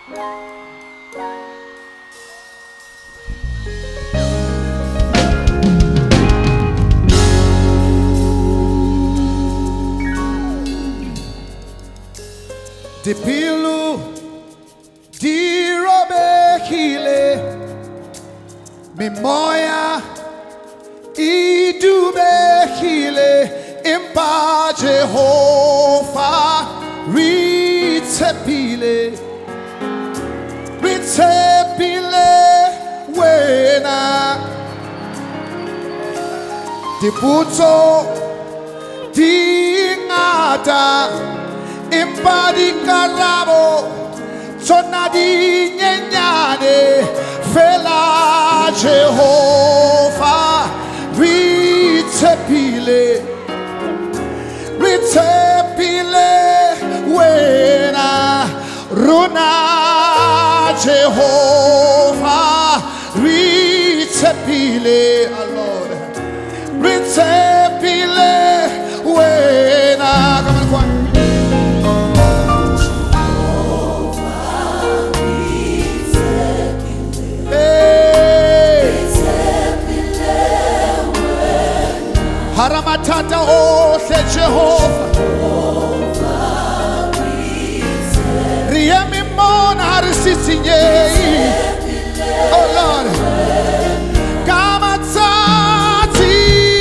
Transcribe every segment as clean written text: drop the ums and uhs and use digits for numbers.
Dipilu dirobe hile mimoya idube hile imba Jehovah ritepile wena diputo dingada Impadi karabo sonadi nyenyane fela Jehovah ritepile wena runa Jehovah ritepile Lord ritepile wena come on Haramatata o se Jehovah Riemi mon harisisinye Oh Lord Kamatsati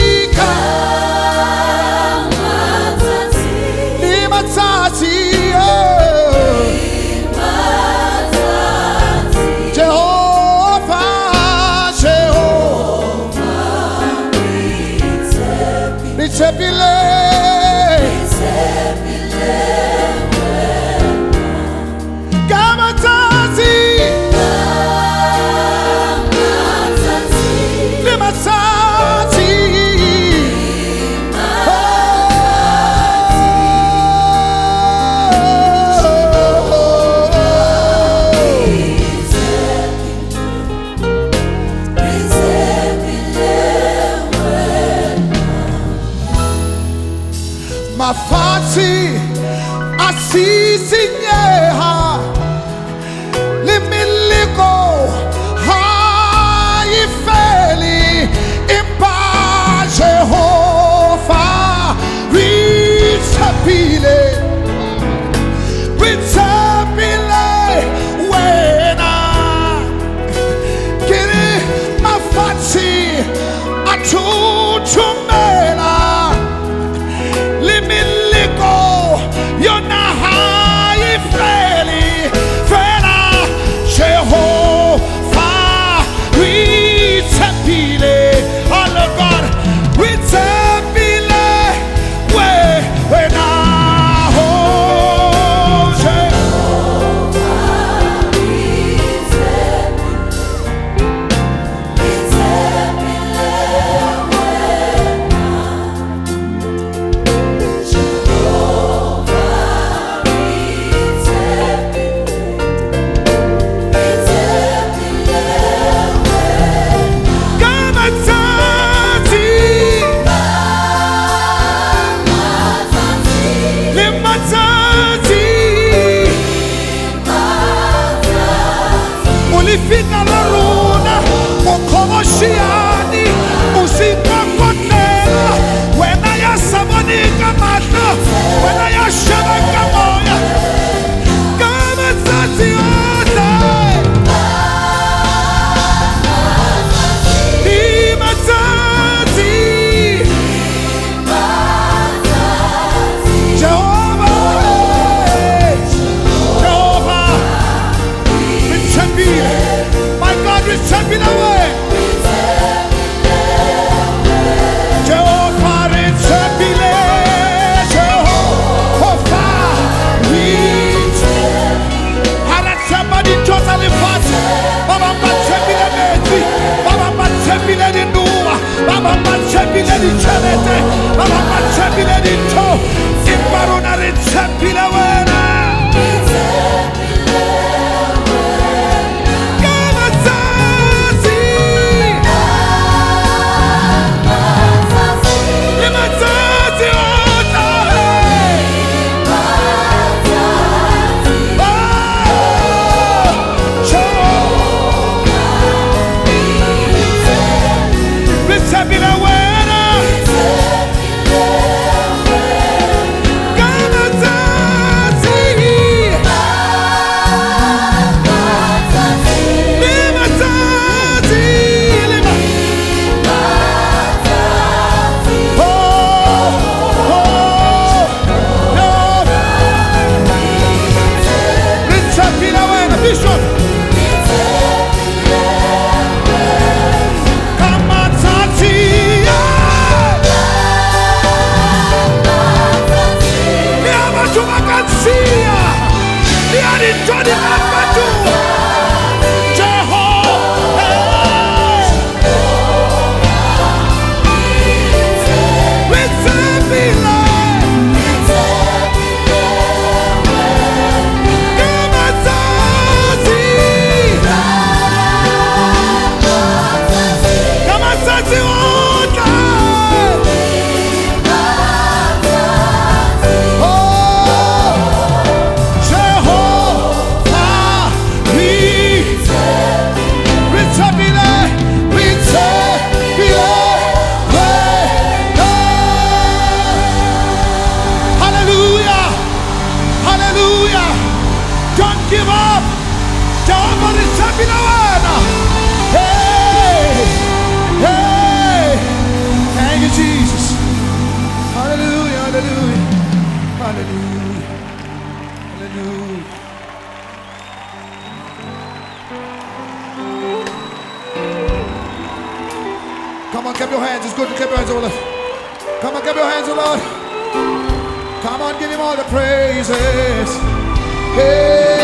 Limatsati Ritepile Gamatati Limatati Mafati asisi nyeha limiliko haifeli imba Jehovah ritepile wena kiri mafati atutumela Jehovah ritepile oh Lord God ritepile wena Masia. Liani Johnny Mapatu. Jehovah. Come on, clap your hands. It's good to clap your hands, O Lord. Come on, clap your hands, O Lord. Come on, give him all the praises. Hey.